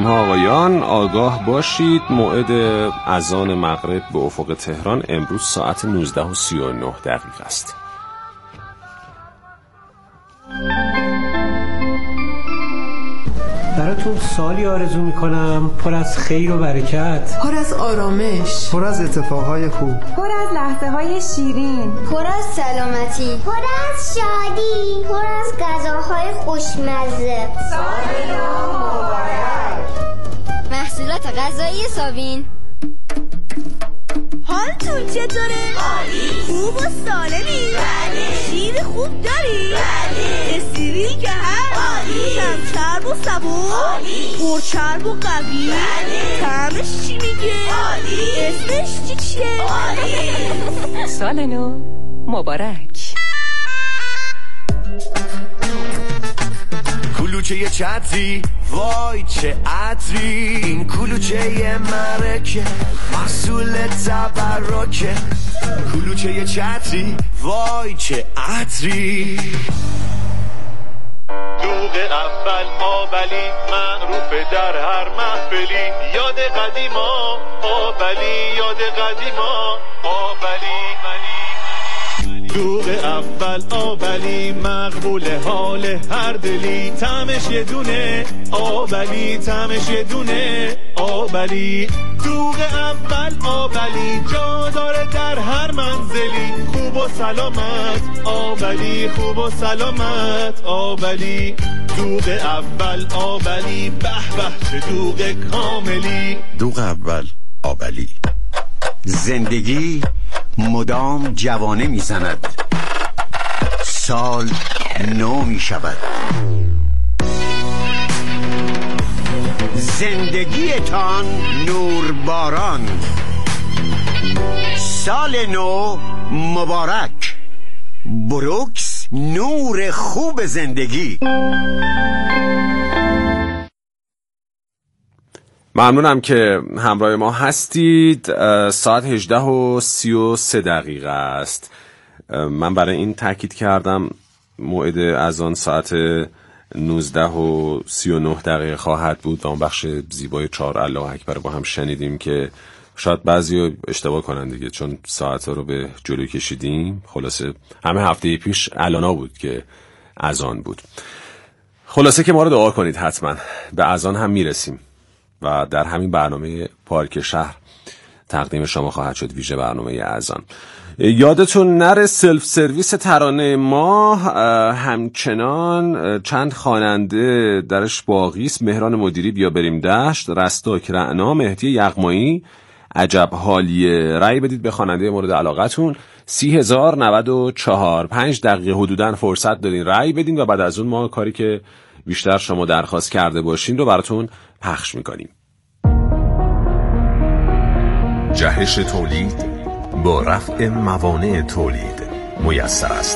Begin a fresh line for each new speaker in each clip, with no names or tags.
خانم ها آقایان آگاه باشید، موعد اذان مغرب به افق تهران امروز ساعت 19:39 است.
براتون سالی آرزو میکنم پر از خیر و برکت،
پر از آرامش،
پر از اتفاقهای خوب،
پر از لحظه‌های شیرین،
پر از سلامتی،
پر از شادی، پر از غذاهای خوشمزه.
سال نو مبارک.
محصولات غذایی سابین.
حالتون چطوره؟
عالی.
خوب و سالمی؟
بله.
شیر خوب داری؟
بله.
استریل که هست؟
عالی.
کم چرب و صبور؟
عالی.
پرچرب و قوی؟
بله.
طعمش چی میگه؟
عالی.
اسمش چیه؟
عالی.
سال نو مبارک.
کلوچه چتری وای چه عطری، این کلوچه مرکه محصول تبرکه. کلوچه چتری وای چه عطری.
دوغ اول آبلی معروف در هر محفلی، یاد قدیما آبلی، یاد قدیما آبلی. دوغ اول آبلی مقبول حال هر دلی، طعمش یه دونه آبلی، طعمش یه دونه آبلی. دوغ اول آبلی جا داره در هر منزلی، خوب و سلامت آبلی، خوب و سلامت آبلی. دوغ اول آبلی به به چه دوغ کاملی.
دوغ اول آبلی. زندگی مدام جوانه میزند، سال نو میشود. زندگیتان نورباران، سال نو مبارک. بروکس نور خوب زندگی.
ممنونم که همراه ما هستید. ساعت 18:33 است. من برای این تاکید کردم موعد اذان ساعت 19:39 خواهد بود و اون بخش زیبای 4 الله اکبر با هم شنیدیم که شاید بعضی اشتباه کنن دیگه، چون ساعت رو به جلو کشیدیم. خلاصه همه هفته پیش الانا بود که اذان بود. خلاصه که ما رو دعا کنید، حتما به اذان هم میرسیم و در همین برنامه پارک شهر تقدیم شما خواهد شد، ویژه برنامه اذان. یادتون نره سلف سرویس ترانه ما همچنان چند خواننده درش باقی است. مهران مدیری بیا بریم دشت، رستاک رعنا، مهدی یغمایی، عجب حالیه. رأی بدید به خواننده مورد علاقتون. 30,094 5 دقیقه حدوداً فرصت دارین رأی بدین و بعد از اون ما کاری که بیشتر شما درخواست کرده باشین رو براتون پخش میکنیم.
جهش تولید با رفع موانع تولید میسر است.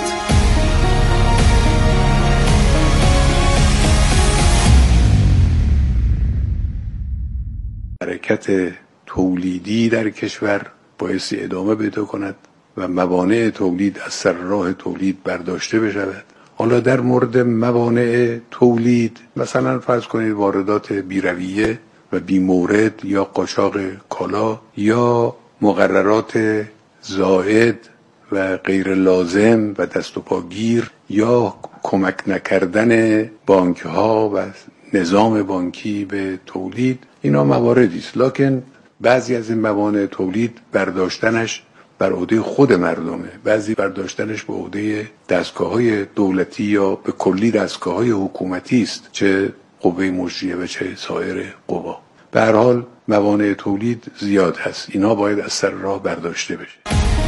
حرکت تولیدی در کشور بایستی ادامه پیدا کند و موانع تولید از سر راه تولید برداشته بشود. حالا در مورد موانع تولید، مثلا فرض کنید واردات بی‌رویه و بی‌مورد یا قاچاق کالا یا مقررات زائد و غیر لازم و دست و پاگیر یا کمک نکردن بانک ها و نظام بانکی به تولید، اینا مواردی است. لکن بعضی از این موانع تولید برداشتنش بر عهده خود مردمه، بعضی برداشتنش به عهده دستگاه‌های دولتی یا به کلی دستگاه‌های حکومتی است، چه قوه مجریه و چه سایر قوا. به هر حال موانع تولید زیاد هست، اینا باید از سر راه برداشته بشه.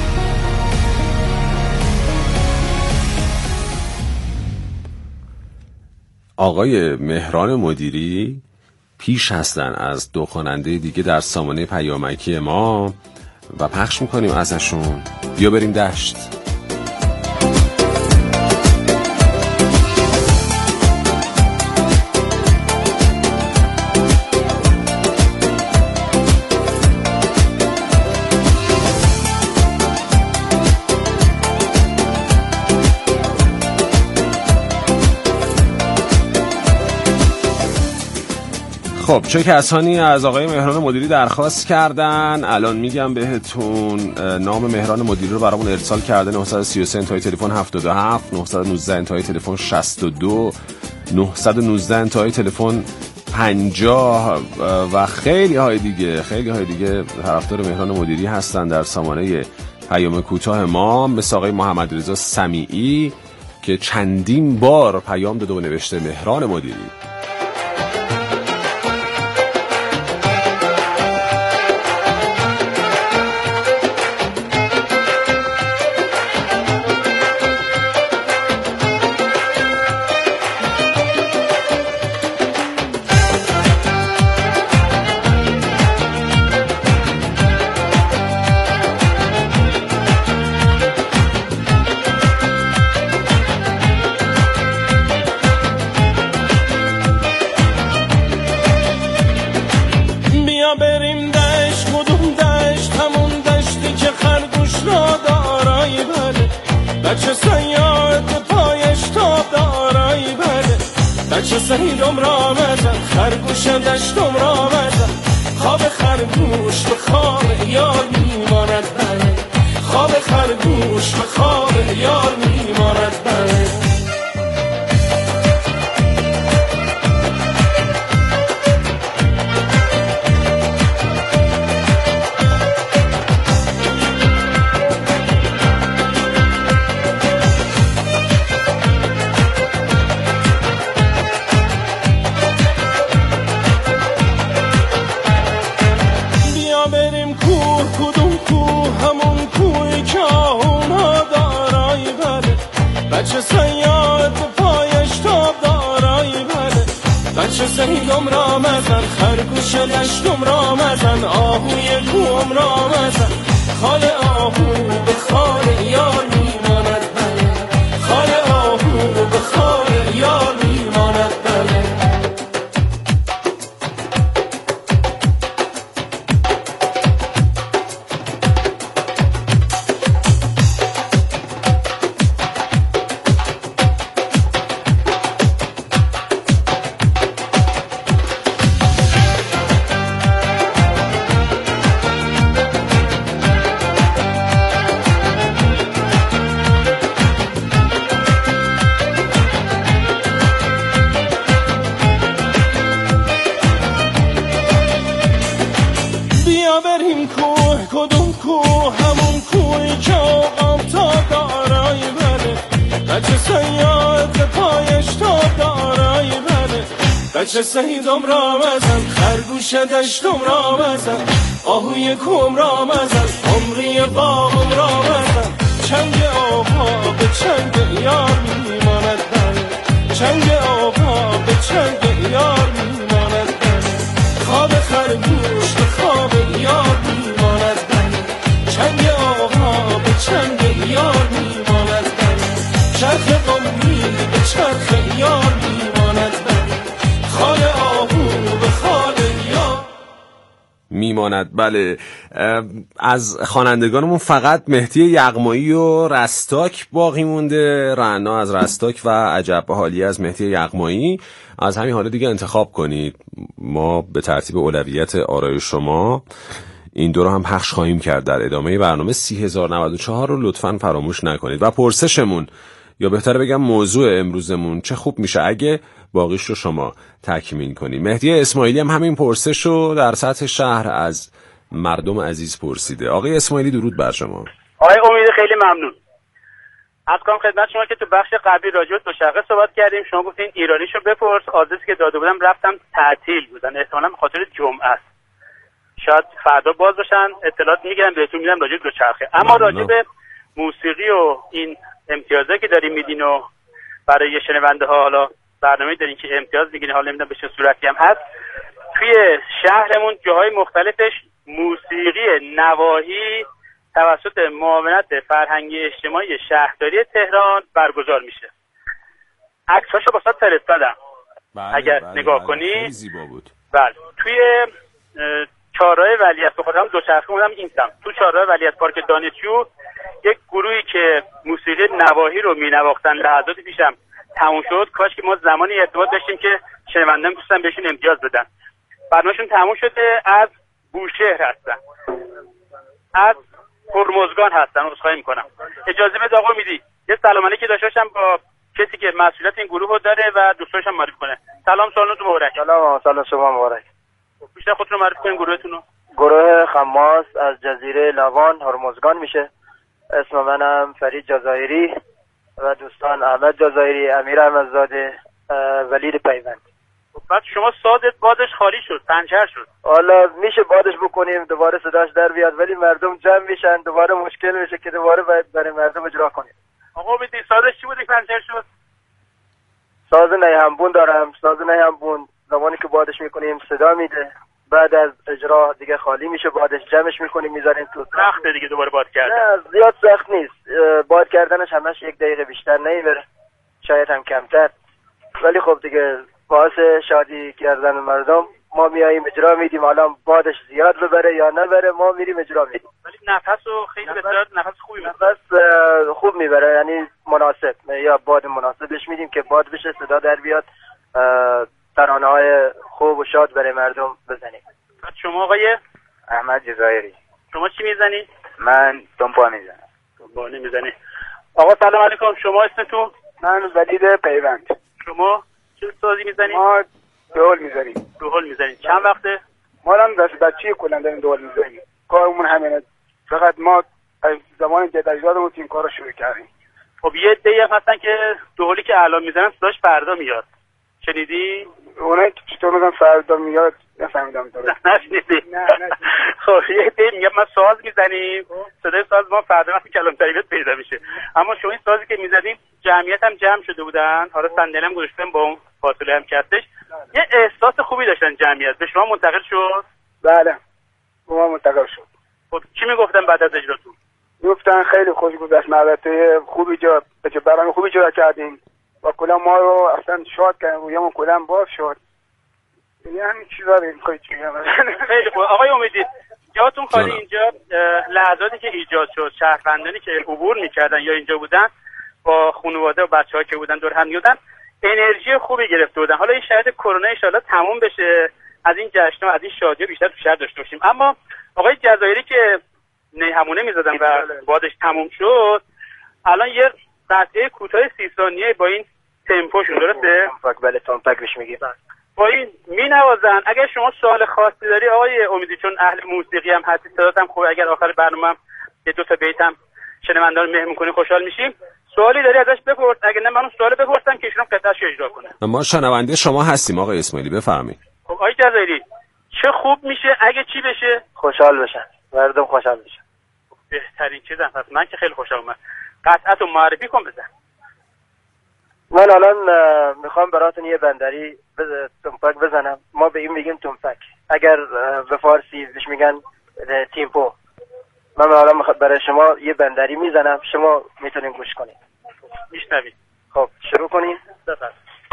آقای مهران مدیری پیش هستن از دو خواننده دیگه در سامانه پیامکی ما و پخش میکنیم ازشون. بیا بریم دشت. خب چه کسانی از آقای مهران مدیری درخواست کردن؟ الان میگم بهتون. نام مهران مدیری رو برامون ارسال کرده 933 انتهای تلفن 77 919 انتهای تلفن 62 919 انتهای تلفن 50 و خیلی های دیگه طرفدار مهران مدیری هستن در سامانه پیام کوتاه ما، مثل آقای محمد رضا سمیعی که چندین بار پیام داده و نوشته مهران مدیری.
بچه سیاد پایش تاب دارایی بله، بچه سیدم را مزن خرگوش دشتم را مزن، خواب خرگوش به خواب یار میماند بله، خواب خرگوش به خواب یار میماند بله. بچه سیاد پایش تاب دارایی بله، بچه سیدم را مزن خرگوش دشتم را مزن، آهوی کوم را مزن، خال آهو به خال یار میماند بله، خال آهو به خال یار میماند بله. بچه سیدم را مزن خرگوش دشتم را مزن، آهوی کوم را مزن، عمری باغم را مزن، چنگ آقا به چنگ یار میماند بله، چنگ آقا به چنگ یار میماند بله، خواب خرگوش به خواب یار میماند بله، چنگ آقا به چنگ یار میماند بله، چرخ قمری به چرخ یار میماند بله، خال آهو به خال یار
میماند بله. از خوانندگانمون فقط مهدی یغمایی و رستاک باقی مونده، رعنا از رستاک و عجب حالی از مهدی یغمایی. از همین حالا دیگه انتخاب کنید، ما به ترتیب اولویت آرای شما این دو رو هم پخش خواهیم کرد در ادامه برنامه. 3094 رو لطفاً فراموش نکنید. و پرسشمون، یا بهتره بگم موضوع امروزمون، چه خوب میشه اگه باقیش رو شما تکمیل کنید. مهدی اسماعیلی هم همین پرسش رو در سطح شهر از مردم عزیز پرسیده. آقای اسماعیلی درود بر شما.
آقای امید خیلی ممنون. از کنم خدمت شما که تو بخش قبلی راجع به دوشقه صحبت کردیم، شما گفتین ایرانیشو بپرس، آدرسی که داده بودم رفتم تعطیل بودن، احتمالاً به خاطر جمعه است، شاید فردا باز باشن، اطلاعات میگیرم بهتون میدم راجع به دوچرخه. اما راجع به موسیقی و این امتیازایی که داریم میدین و برای شنونده ها حالا برنامه دارین که امتیاز میگین، حالا نمیدونم به چه صورتی هم هست، توی شهرمون جاهای مختلفش موسیقی نواحی توسط معاونت فرهنگی اجتماعی شهرداری تهران برگزار میشه. عکساشو واسه فرستادم. اگر نگاه کنی
خیلی زیبا بود.
بله، توی چهارراه ولیعصر خودم دوچرخه اومدم این سمت، تو چهارراه ولیعصر پارک دانشجو یک گروهی که موسیقی نواحی رو مینواختن لحظات پیشم تموم شد. کاش که ما زمانی ارتباط داشتیم که شنوندگان دوستان بهشون امتیاز بدن. برنامه‌شون تموم شده. از بوشهر هستن، از هرمزگان هستن. عذرخواهی میکنم. اجازه بده آقا امیدی یه سلام علیکی داشته باشم با کسی که مسئولیت این گروه رو داره و دوستاشم معرفی کنه. سلام، سالتون مبارک.
سلام شما مبارک.
بیشتر خودتون رو معرفی کنین گروهتون رو.
گروه خماس از جزیره لاوان هرمزگان میشه. اسم منم فرید جزایری و دوستان احمد جزایری، امیر احمدزاده، ولید پیوند.
بعد شما سازت بادش خالی شد، پنچر شد.
حالا میشه بادش بکنیم دوباره صداش در بیاد، ولی مردم جمع میشن دوباره مشکل میشه که دوباره باید برای مردم اجرا کنیم.
آقا بدید سازش چی بود که پنچر شد؟
ساز نیهمبون دارم. ساز نیهمبون زمانی که بادش میکنیم صدا میده، بعد از اجرا دیگه خالی میشه بادش، جمعش میکنیم میذاریم تو.
سخته دیگه دوباره باد کردن؟
نه زیاد سخت نیست. باد کردنش همش 1 دقیقه بیشتر نمیبره، شاید هم کمتر، ولی خب دیگه باعث شادی کردن مردم ما میاییم اجرا میدیم. حالا بادش زیاد ببره یا نبره ما میریم اجرا میدیم.
ولی نفسو خیلی بسیار نفس خوبی
نفس خوب میبره، یعنی مناسب، یا باد مناسبش میدیم که باد بشه صدا در بیاد، ترانه‌های خوب و شاد برای مردم بزنیم.
شما آقای
احمد جزایری،
شما چی میزنی؟
من تنبا میزنم.
تنبا میزنی. آقا سلام علیکم، شما اسمتون؟
من ولید پیوند.
شما چه سازی میزنی؟
ما دهل میزنیم.
دهل میزنی. چند وقته؟
ما هم دست بچگی کلا داریم دهل میزنیم. کارمون همینه. فقط ما از زمان جد اجدادمون این کارو شروع کردیم.
خب یه عده‌ای هستن که دهلی که الان میزنن صداش فردا میاد. شنیدی؟
اونایی که چطور میگن فردا میاد نفهمیدم درست.
نشنیدی؟ نه. خب یه عده‌ای میگن ما ساز میزنیم، صدای ساز ما فردا وقتی کلانتریت پیدا میشه. اما شما این سازی که میزدیم جمعیت هم جمع شده بودن، حالا صندلی هم گذاشتم با اون فاصله هم کردش، یه احساس خوبی داشتن جمعیت. به شما منتقل شد؟
بله به ما منتقل شد.
خب چی میگفتن بعد از اجراتون؟
میگفتن خیلی خوش گذشت، محوطه خوبی جا برنامه خوبی جا کردیم و کلا ما رو اصلا شاد کردن، رویمون کلا باز شد. یعنی همین چیزا رو میخوای چی بگم.
خیلی خوب آقای امیدی، جاتون خالی. اینجا لحظاتی که ایجاد شد، شهروندانی که عبور میکردن یا اینجا بودن با خانواده و بچه‌ها که بودن دور هم میادن انرژی خوبی گرفته بودن. حالا این شرایط کرونا ان شاءالله تموم بشه، از این جشن‌ها از این شادی‌ها بیشتر تو شهر داشته باشیم. اما آقای جزایری که نیهمونه میزدن و بادش تموم شد، الان یه قطعه کوتاه 30 ثانیه با این تمپوشون، درسته؟
بله تمپک بهش میگیم.
با این مینوازن. اگر شما سوال خاصی داری آقای امیدی، چون اهل موسیقی هم هستی، صدات هم خوبه، اگر آخر برنامه یه 2 تا بیت هم شنوندگان رو مهمون کنی خوشحال میشیم. سوالی داری ازش بپرس، اگه نه من اون سوالو بپرسم که ایشون قطعه‌اش اجرا کنه.
ما شنونده شما هستیم آقای اسماعیلی، بفرمایید.
خب آقای جزایری چه خوب میشه اگه چی بشه؟
خوشحال بشن، مردم خوشحال بشن.
بهترین چیزم هست. من که خیلی خوشحال اومد. قطعه‌تو معرفی کن بزن.
من الان میخوام براتون یه بندری تمپک بزنم. ما به این میگیم تمپک، اگر به فارسی بهش میگن تیمپو. من الان برای شما یه بندری میزنم، شما میتونین گوش کنین.
میشنوید.
خب شروع کنین.
بفرمایید.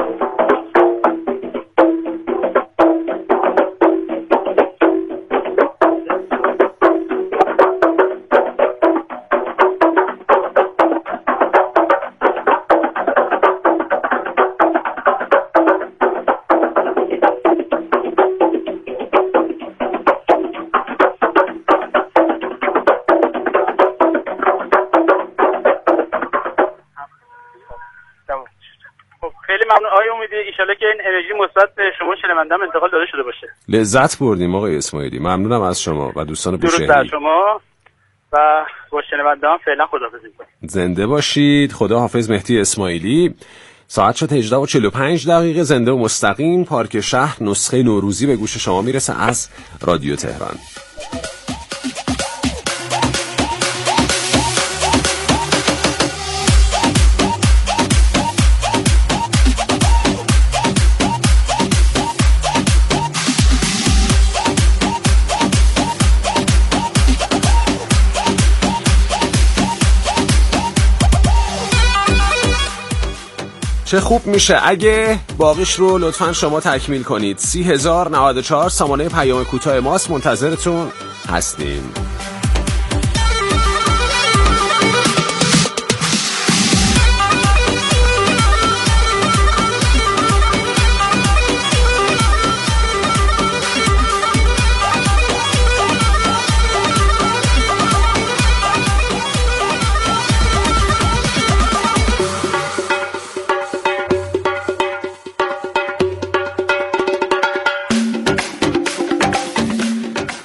ایشالا که این انرژی مثبت به شما شنونده‌ام انتقال داده شده باشه.
لذت بردیم آقای اسماعیلی، ممنونم از شما و دوستان بوشهری.
درود بر شما و با شنونده‌ام فعلا خداحافظی می‌کنم.
زنده باشید. خدا حافظ. مهدی اسماعیلی. ساعت شد 18:45 زنده و مستقیم پارک شهر، نسخه نوروزی به گوش شما میرسه از رادیو تهران. چه خوب میشه اگه باقیش رو لطفاً شما تکمیل کنید. 30,094 سامانه پیام کوتاه ماست، منتظرتون هستیم.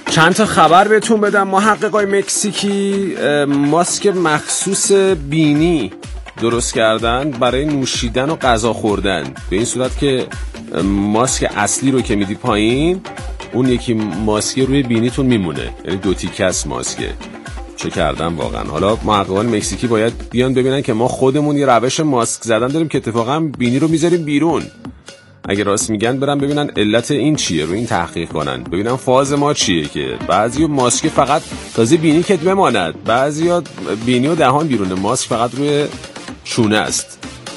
چند تا خبر بهتون بدم. محققای مکزیکی ماسک مخصوص بینی درست کردن برای نوشیدن و غذا خوردن، به این صورت که ماسک اصلی رو که میدی پایین، اون یکی ماسک روی بینیتون میمونه، یعنی 2 تیکه است ماسکه. چه کردن واقعا. حالا محققان مکزیکی باید بیان ببینن که ما خودمون یه روش ماسک زدن داریم که اتفاقا بینی رو میذاریم بیرون. اگه راست میگن برن ببینن علت این چیه، رو این تحقیق کنن، ببینن فاز ما چیه که بعضی ماسک فقط تازه بینی که بماند، بعضیا بینی و دهان بیرونه، ماسک فقط روی شونه است.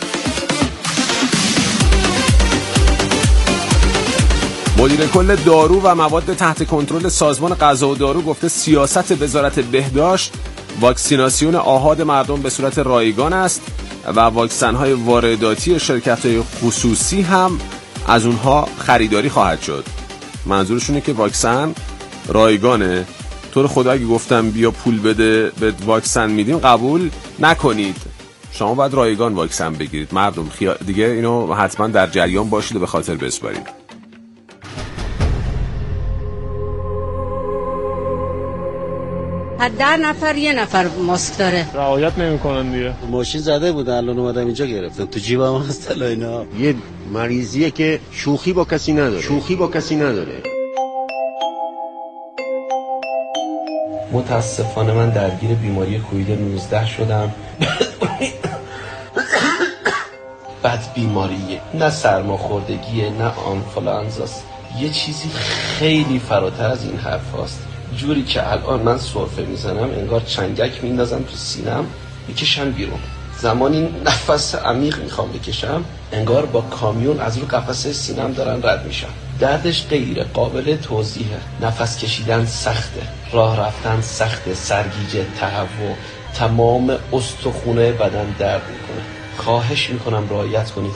مدیر کل دارو و مواد تحت کنترل سازمان غذا و دارو گفته سیاست وزارت بهداشت واکسیناسیون آحاد مردم به صورت رایگان است و واکسن‌های وارداتی شرکت‌های خصوصی هم از اونها خریداری خواهد شد. منظورشونه که واکسن رایگانه. تو رو خدا اگه گفتم بیا پول بده به واکسن میدیم قبول نکنید. شما باید رایگان واکسن بگیرید. مردم دیگه اینو حتما در جریان باشید و به خاطر بسپارید.
10 نفر یه نفر ماسک داره.
رعایت نمی‌کنن دیگه.
ماشین زده بودن الان اومدم اینجا گرفتم. تو جیبم هست الا اینا. یه مریضیه که شوخی با کسی نداره.
متاسفانه من درگیر بیماری کووید 19 شدم. بد بیماریه، نه سرماخوردگیه نه آنفولانزاست، یه چیزی خیلی فراتر از این حرف هاست. جوری که الان من سرفه میزنم انگار چنگک میندازم تو سینم میکشم بیرون. زمانی نفس عمیق میخوام بکشم انگار با کامیون از رو قفسه سینم دارن رد میشن. دردش غیر قابل توضیحه. نفس کشیدن سخته، راه رفتن سخته، سرگیجه، تهوع، تمام استخونه بدن درد میکنه. خواهش میکنم رعایت کنید.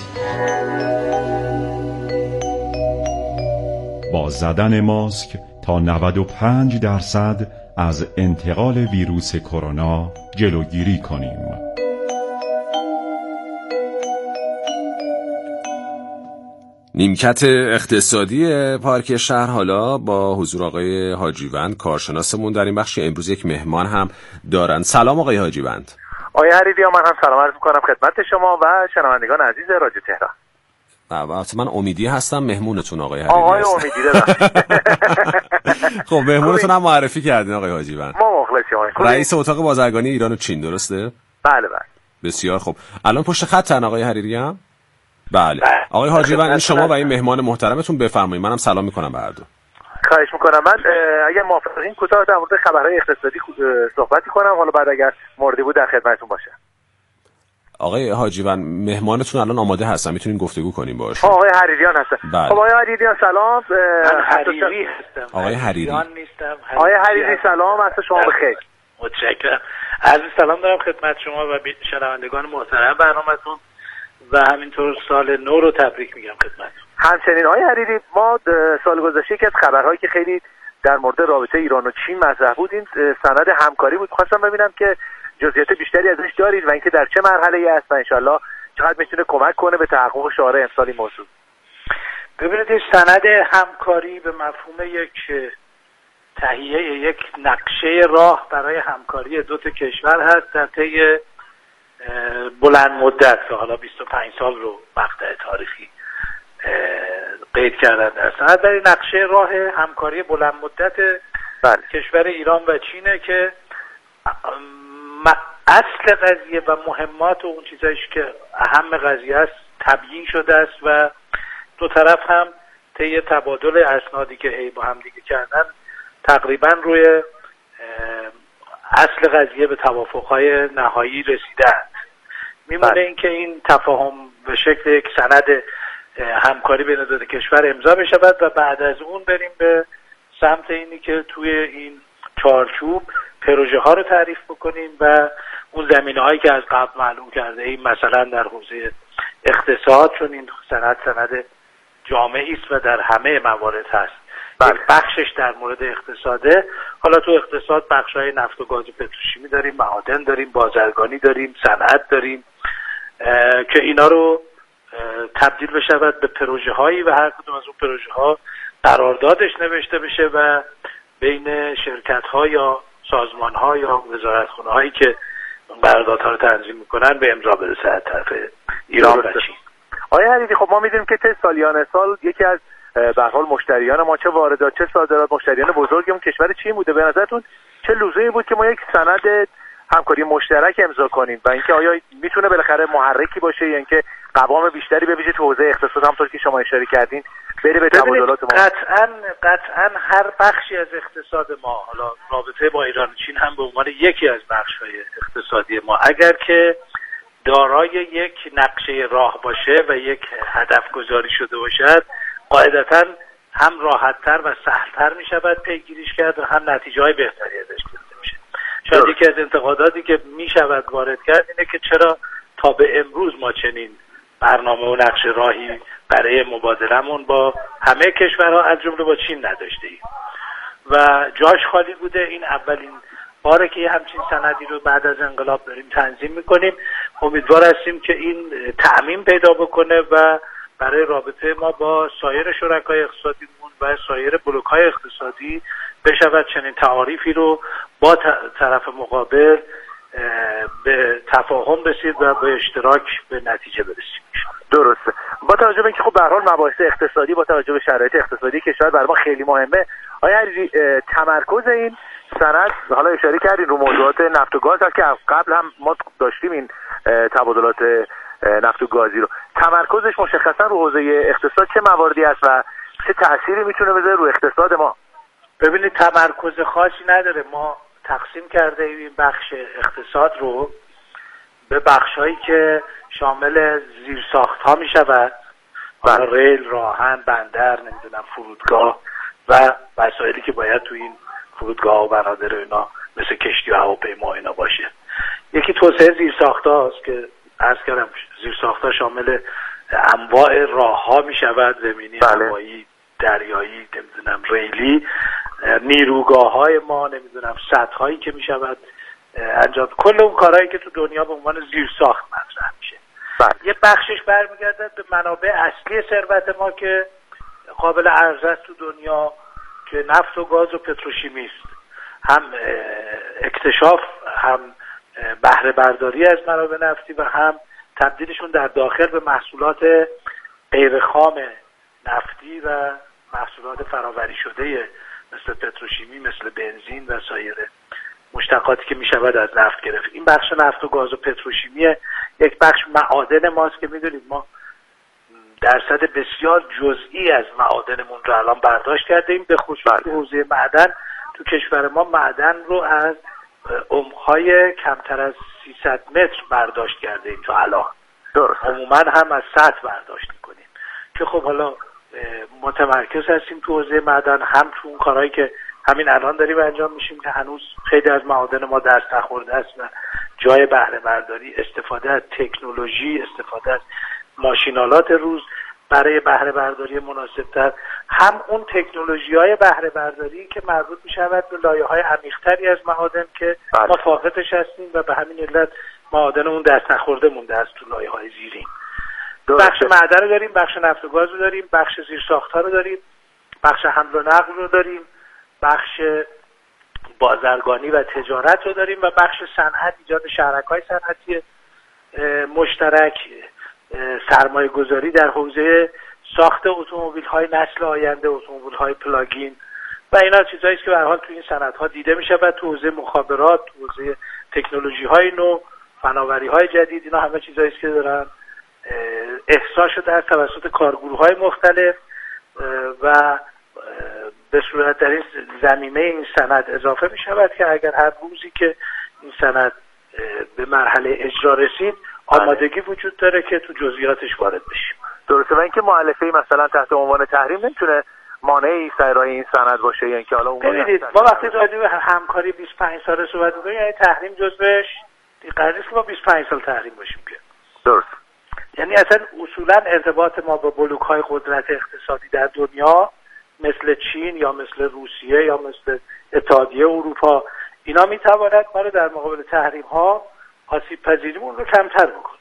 با زدن ماسک تا 95% از انتقال ویروس کرونا جلوگیری کنیم.
نیمکت اقتصادی پارک شهر حالا با حضور آقای حاجیوند کارشناسمون در این بخش امروز یک مهمان هم دارن. سلام آقای حاجیوند.
آقای حریریان، من هم سلام عرض می‌کنم خدمت شما و شنوندگان عزیز رادیو تهران.
من امیدی هستم مهمونتون آقای حریری.
آقای امیدی دارم.
خب مهمونتون هم معرفی کردین آقای حاجیوند.
ما مخلصیم.
رئیس اتاق بازرگانی ایران و چین، درسته؟
بله.
بسیار خوب. الان پشت خطن آقای حریری هم؟ بله. آقای حاجیوند شما و این مهمان محترمتون بفرمایید. منم سلام میکنم به هر دو.
خواهش میکنم. من اگر موافقین کوتاه در مورد خبرهای اقتصادی صحبتی کنم، حالا بعد اگر موردی بود در خدمتتون باشم.
آقای حاجیوند مهمانتون الان آماده هستن، میتونین گفتگو کنیم باهاشون.
آقای حریریان هستن.
بله.
خب آقای حریریان سلام.
من حریری هستم.
آقای
حریری
نیستم.
آقای حریری سلام، از شما بخیر.
متشکرم. عرض سلام دارم خدمت شما و شنوندگان محترم برنامه‌تون و همینطور سال نو رو تبریک میگم خدمتتون.
همچنین آقای حریری، ما سال گذشته که از خبرهایی که خیلی در مورد رابطه ایران و چین مطرح بود این سند همکاری بود. خواستم ببینم که جزئیات بیشتری ازش دارید و اینکه در چه مرحله‌ای است و انشالله چقدر میتونه کمک کنه به تحقق شعار امسال این موضوع.
ببینید سند همکاری به مفهوم یک تهیه یک نقشه راه برای همکاری دو تا کشور هست در طی بلند مدت که حالا 25 سال رو مقطع تاریخی قید کردن در سند. در این نقشه راه همکاری بلند مدت کشور ایران و چینه که اصل قضیه و مهمات و اون چیزایش که اهم قضیه است تبیین شده است و دو طرف هم طی تبادل اسنادی که با هم دیگه کردن تقریبا روی اصل قضیه به توافقهای نهایی رسیدند. میمونه این که این تفاهم به شکل یک سند همکاری بین دو کشور امضا بشود و بعد از اون بریم به سمت اینی که توی این چارچوب پروژه ها رو تعریف بکنیم و اون زمینه هایی که از قبل معلوم کرده ایم، مثلا در حوزه اقتصاد، چون این سند جامعی است و در همه موارد هست. یک بخشش در مورد اقتصاده. حالا تو اقتصاد بخش‌های نفت و گاز و پتروشیمی داریم، معادن داریم، بازرگانی داریم، صنعت داریم که اینا رو تبدیل بشود به پروژه هایی و هر کدوم از اون پروژه ها قراردادش نوشته بشه و
بین شرکت‌ها یا سازمان‌ها یا وزارتخونه‌هایی که قراردادها رو تنظیم میکنن به امضا برسه از طرف ایران و چین. آقای حریری، خب ما می‌دونیم که سالیان سال یکی از به هر حال مشتریان ما چه واردات چه صادرات مشتریان بزرگمون کشور چین بوده. به نظرتون چه لزومی بود که ما یک سند همکاری مشترک امضا کنیم و اینکه آیا میتونه بالاخره محرکی باشه یا اینکه قوام بیشتری به ویژه تو حوزه اقتصاد همونطور که شما اشاره کردین بره به تبادلات ما؟ قطعاً هر بخشی از اقتصاد ما، حالا رابطه با ایران و چین هم به عنوان یکی از بخش‌های اقتصادی ما، اگر که دارای یک نقشه راه باشه و یک هدف گذاری شده باشد، قاعدتاً هم راحت‌تر و سهل‌تر می‌شود پیگیریش کرد و هم نتیجه‌های بهتری ازش گرفته میشه. شاید یکی از انتقاداتی که می‌شود وارد کرد اینه که چرا تا به امروز ما چنین برنامه و نقشه راهی برای مبادله‌مون با همه کشورها از جمله با چین نداشتیم و جاش خالی بوده. این اولین باره که همچین سندی رو بعد از انقلاب داریم تنظیم می‌کنیم. امیدوار هستیم که این تعمیم پیدا بکنه و برای رابطه ما با سایر شرکای اقتصادیمون و سایر بلوک‌های اقتصادی بشود چنین تعاریفی رو با طرف مقابل به تفاهم رسید و به اشتراک به نتیجه برسیم. درسته. با توجه به اینکه خب به هر حال مباحث اقتصادی با توجه به شرایط اقتصادی کشور برای ما خیلی مهمه، آیا تمرکز این سند، حالا اشاره کردین رو موضوعات نفت و گاز هست که قبل هم ما داشتیم این تبادلات نفت و گازی رو، تمرکزش مشخصا رو حوزه اقتصاد چه مواردی است و چه تأثیری میتونه بذاره رو اقتصاد ما؟ ببینید تمرکز خاصی نداره. ما تقسیم کرده این بخش اقتصاد رو به بخش‌هایی که شامل زیرساخت‌ها می‌شود، ریل، راهن، بندر، نمیدونم فرودگاه و وسایلی که باید تو این فرودگاه و بنادر اینا مثل کشتی و هواپیما اینا باشه. یکی توسعه زیرساخت‌ها است که عرض کردم زیرساخت‌ها شامل انواع راه‌ها می‌شود، زمینی، هوایی، دریایی، نمیدونم ریلی، نیروگاه‌های ما، نمیدونم سدهایی که می‌شود انجام، کل اون کارهایی که تو دنیا به عنوان زیرساخت مطرح میشه. یه بخشش برمیگرده به منابع اصلی ثروت ما که قابل عرضه است تو دنیا که نفت و گاز و پتروشیمی است. هم اکتشاف، هم بهره برداری از منابع نفتی و هم تبدیلشون در داخل به محصولات غیر خام نفتی و محصولات فراوری شده مثل پتروشیمی، مثل بنزین و سایر مشتقاتی که میشود از نفت گرفت. این بخش نفت و گاز و پتروشیمی یک بخش معادن ماست که میدونید ما درصد بسیار جزئی از معادنمون رو الان برداشت کرده ایم. به خصوص تو حوزه معدن تو کشور ما معدن رو از عمق‌های کمتر از 300 متر برداشت کرده ایم تا الان. عموما هم از سطح برداشت میکنیم که خب حالا متمرکز هستیم تو حوزه معدن، هم تو اون کارهایی که همین الان داریم انجام میشیم که هنوز خیلی از معادن ما دست نخورده است و جای بهره برداری، استفاده از تکنولوژی، استفاده از ماشینالات روز برای بهره برداری مناسبتر، هم اون تکنولوژی‌های بهره برداری که مربوط می‌شود به لایه‌های عمیق‌تری از معادن که ما فاقدش هستیم و به همین علت معادنمون دست نخورده مونده است تو لایه‌های زیرین. بخش معدن رو داریم، بخش نفت و گاز رو داریم، بخش زیرساخت‌ها رو داریم، بخش حمل و نقل رو داریم، بخش بازرگانی و تجارت رو داریم و بخش صنعت، ایجاد شرکای صنعتی مشترک، سرمایه گذاری در حوزه ساخت اتومبیل‌های نسل آینده، اتومبیل‌های پلاگین و اینا چیزایی است که به هر حال تو این صنعت‌ها دیده میشه و تو حوزه مخابرات، تو حوزه تکنولوژی‌های نو، فناوری‌های جدید، اینا همه چیزایی است که دارن احساس شده در توسط کارگروه‌های مختلف و به صورت در این زمینه این سند اضافه می شود که اگر هر روزی که این سند به مرحله اجرا رسید آمادگی وجود داره که تو جزئیاتش وارد بشیم. درسته. و اینکه مؤلفه مثلا تحت عنوان تحریم نمیتونه مانعی سرای این سند باشه، یعنی که حالا اون ببینید ما وقتی راجع به همکاری 25 ساله صحبت می‌کنیم یعنی تحریم جزوش قرار نیست که ما 25 سال تحریم باشیم که. درست. یعنی اصلا اصولا ارتباط ما با بلوک‌های قدرت اقتصادی در دنیا مثل چین یا مثل روسیه یا مثل اتحادیه اروپا اینا میتواند ما رو در مقابل تحریم ها آسیب پذیریمون رو کمتر بکنه،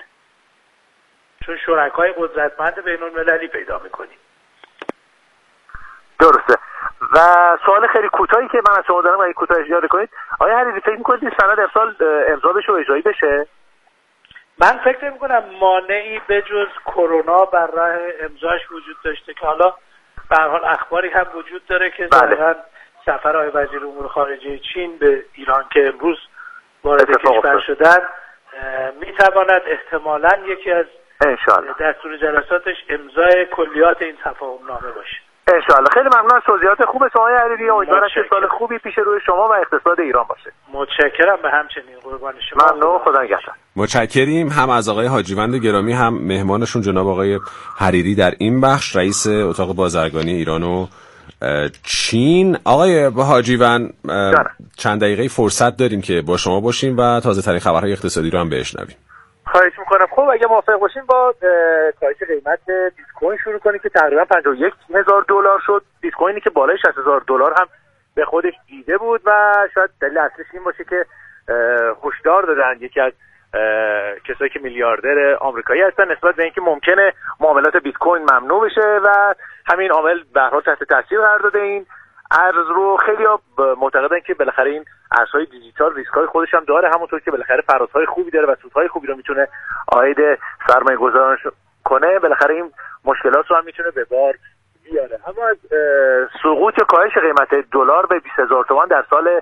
چون شرکای قدرتمند بین المللی پیدا میکنیم. درسته. و سوال خیلی کوتاهی که من از شما دارم اگه کوتاه اجازه کنید، آیا حریری فکر می‌کنید این سند امسال امضا بشه و اجرایی بشه؟ من فکر می‌کنم مانعی به جز کرونا بر راه امضاش وجود داشته که حالا به هر حال اخباری هم وجود داره که ظاهراً سفر آقای وزیر امور خارجه چین به ایران که امروز وارد کشور شدن میتواند احتمالاً یکی از دستور جلساتش امضای کلیات این تفاهم نامه باشه. انشالله. خیلی ممنون از توضیحات خوب شما حریری. امیدوارم که سال خوبی پیش روی شما و اقتصاد ایران باشه. متشکرم. به همچنین قربان شما. ممنون. خدا نگهدار.
متشکریم هم از آقای حاجیوند گرامی هم مهمانشون جناب آقای حریری در این بخش، رئیس اتاق بازرگانی ایران و چین. آقای حاجیوند چند دقیقه فرصت داریم که با شما باشیم و تازه ترین خبرهای اقتصادی رو هم بشنویم.
خواهش میکنم. خب اگه موافق باشین با کاهش قیمت بیت کوین شروع کنیم که تقریبا $51,000 شد. بیت کوینی که بالای $60,000 هم به خودش دیده بود و شاید دلیل اصلیش این باشه که هشدار دادن یکی از کسایی که میلیاردر آمریکایی هستن نسبت به اینکه ممکنه معاملات بیت کوین ممنوع بشه و همین عامل به هر حال تحت تاثیر قرار داده این ارز رو. خیلی‌ها معتقدن که بالاخره این ارزهای دیجیتال ریسک‌های خودش هم داره، همونطور که بالاخره فرازهای خوبی داره و سودهای خوبی رو میتونه عاید سرمایه‌گذاران کنه، بالاخره این مشکلات رو هم میتونه به بار بیاره. اما از سقوط کاهش قیمت دلار به 20,000 تومان در سال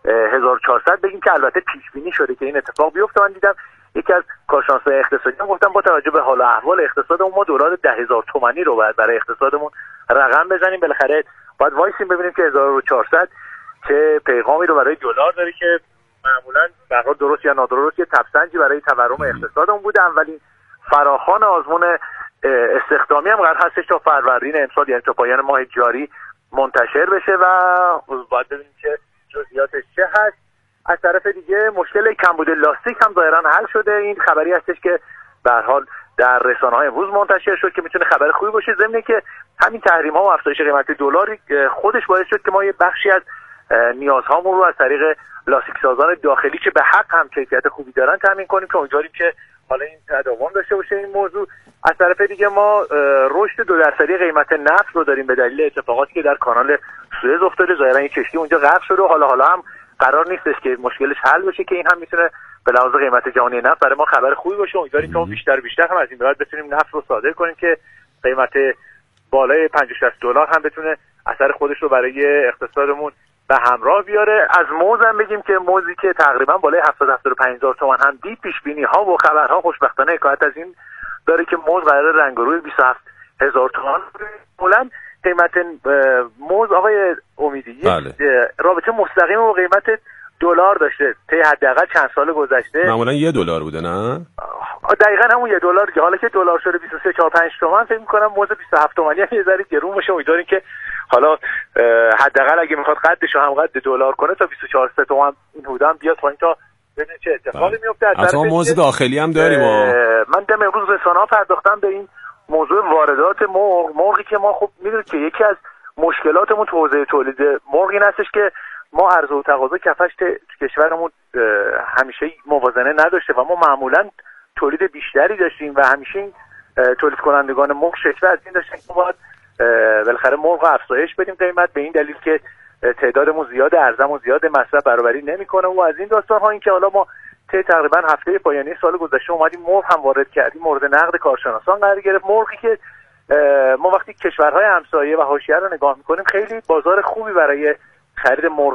1400 بگیم که البته پیش بینی شده که این اتفاق بیفته. من دیدم یکی از کارشناسای اقتصادی هم گفتن با توجه به حال و احوال اقتصادمون ما دلار 10,000 تومانی رو باید برای اقتصادمون رقم بزنیم. بالاخره باید وایسیم ببینیم که 1400 چه پیغامی رو برای دلار داره که معمولا به هر حال درست یا نادرست یه تبسنجی برای تورم اقتصادمون بوده. اولین فراخوان آزمون استخدامی هم قرار هستش تا فروردین امسال، یعنی تا پایان ماه جاری منتشر بشه و باید ببینیم که جزئیاتش چه هست. از طرف دیگه مشکل کمبود لاستیک هم ظاهرا حل شده. این خبری هستش که به هر حال در رسانه‌های امروز منتشر شد که میتونه خبر خوبی باشه، ضمن که همین تحریم‌ها و افزایش قیمت دلار خودش باعث شد که ما یه بخشی از نیازهامون رو از طریق لاستیک سازان داخلی که به حق هم کیفیت خوبی دارن تامین کنیم که امیدواریم که حالا این تداوم داشته باشه این موضوع. از طرف دیگه ما رشد 2% قیمت نفت رو داریم به دلیل اتفاقاتی که در کانال سوئز افتاده. ظاهرا این کشتی اونجا غرق شده و حالا هم قرار نیستش که مشکلش حل بشه که این هم میتونه به لحاظ قیمت جهانی نفت برای ما خبر خوبی باشه. امیدواریم که ما بیشتر هم از این بعد بتونیم نفت رو صادر کنیم که قیمت بالای $50-60 هم بتونه اثر خودش رو برای اقتصادمون به همراه بیاره. از موز هم بگیم که موزی که تقریبا بالای 70-75,000 تومان هم دید، پیش بینی ها و خبرها خوشبختانه حکایت از این داره که موز قرار رنگ روی 27,000 تومان. معمولا قیمت موز آقای امیدی رابطه مستقیم با قیمت دلار داشته طی حداقل چند سال گذشته.
معمولا $1 بوده نه؟
دقیقاً همون $1 که حالا که دلار شده 23-45 تومان فکر می‌کنم موز 27 تومانی یه ذره گرون باشه. امیدواریم که حالا حداقل اگه میخواد قدش رو هم قد دلار کنه تا 24 تومن این حدود بیاد پایین تا ببینیم چه اتفاقی میفته.
اصلا موز داخلی هم داریم.
من دم امروز رسانه‌ها پرداختم به این موضوع واردات مرغی که ما خب میدونید که یکی از مشکلاتمون تو حوزه تولید مرغ این هستش که ما عرضه و تقاضا کفش تو کشورمون همیشه موازنه نداشته و ما معمولا تولید بیشتری داشتیم و همیشه این تولید کنندگان مرغ شکوه از این داشتن که باید بالاخره مرغ افزایش بدیم قیمت، به این دلیل که تعدادمون زیاد، ارزمون زیاد، مصرف برابری نمیکنه و از این داستان ها. این که حالا ما تقریبا هفته پایانی سال گذشته اومدیم مرغ هم وارد کردیم، مورد نقد کارشناسان قرار گرفت. مرغی که ما وقتی کشورهای همسایه و حاشیه رو نگاه میکنیم خیلی بازار خوبی برای خرید مرغ